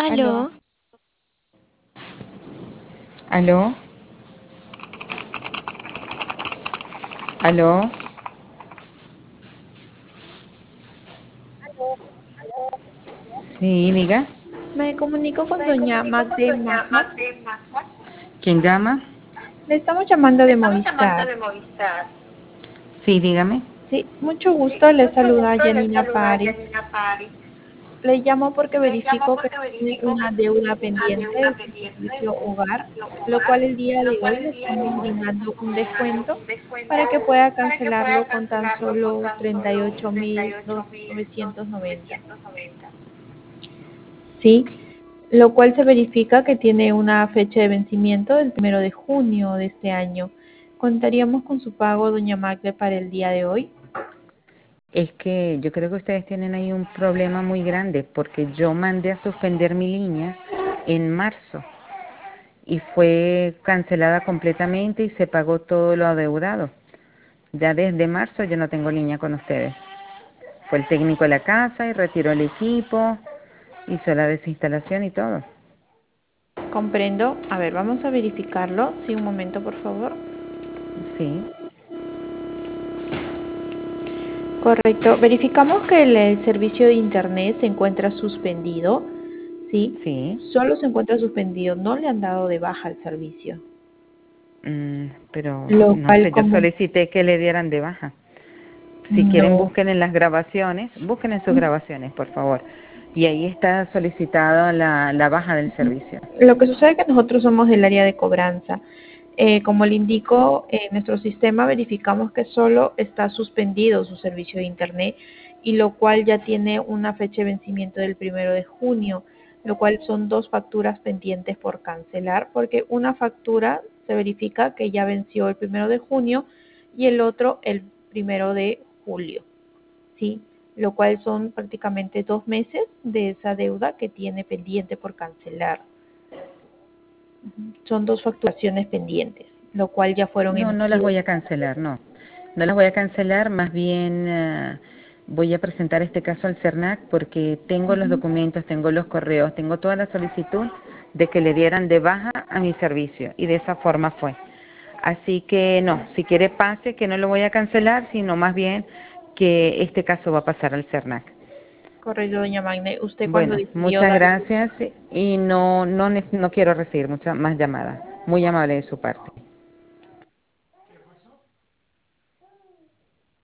Aló, Aló, aló, aló. Sí, diga. me comunico con doña Magde Mahmoud. ¿Quién llama? Le estamos llamando de Movistar. Sí, dígame. Sí, mucho gusto. Le saluda Janina Pari. Le llamo porque verifico que tiene una deuda pendiente de su servicio hogar, lo cual el día de hoy le estamos brindando un descuento para que pueda cancelarlo con tan solo 38.990. Sí, lo cual se verifica que tiene una fecha de vencimiento del 1 de junio de este año. ¿Contaríamos con su pago, doña Magle, para el día de hoy? Es que yo creo que ustedes tienen ahí un problema muy grande porque yo mandé a suspender mi línea en marzo y fue cancelada completamente y se pagó todo lo adeudado. Ya desde marzo yo no tengo línea con ustedes. Fue el técnico de la casa y retiró el equipo, hizo la desinstalación y todo. Comprendo. A ver, vamos a verificarlo. Sí, un momento, por favor. Sí, Correcto. Verificamos que el servicio de internet se encuentra suspendido. Sí, sí. solo se encuentra suspendido. No le han dado de baja al servicio. Pero Lo no cual sé, yo como... solicité que le dieran de baja. Si quieren, No. busquen en las grabaciones, busquen en sus grabaciones, por favor. Y ahí está solicitada la baja del servicio. Lo que sucede es que nosotros somos del área de cobranza. Como le indico, en nuestro sistema verificamos que solo está suspendido su servicio de Internet y lo cual ya tiene una fecha de vencimiento del 1 de junio, lo cual son dos facturas pendientes por cancelar, porque una factura se verifica que ya venció el 1 de junio y el otro el 1 de julio, ¿sí? Lo cual son prácticamente 2 meses de esa deuda que tiene pendiente por cancelar. Son dos facturaciones pendientes, lo cual ya fueron No, no las emitidos. voy a cancelar, no. No las voy a cancelar, más bien voy a presentar este caso al CERNAC porque tengo los Ujú. documentos, tengo los correos, tengo toda la solicitud de que le dieran de baja a mi servicio y de esa forma fue. Así que no, si quiere pase, que no lo voy a cancelar, sino más bien que este caso va a pasar al CERNAC. Correcto, doña Magne. ¿Usted cuándo Bueno, decidió muchas dar? gracias y no quiero recibir muchas más llamadas. Muy amable de su parte.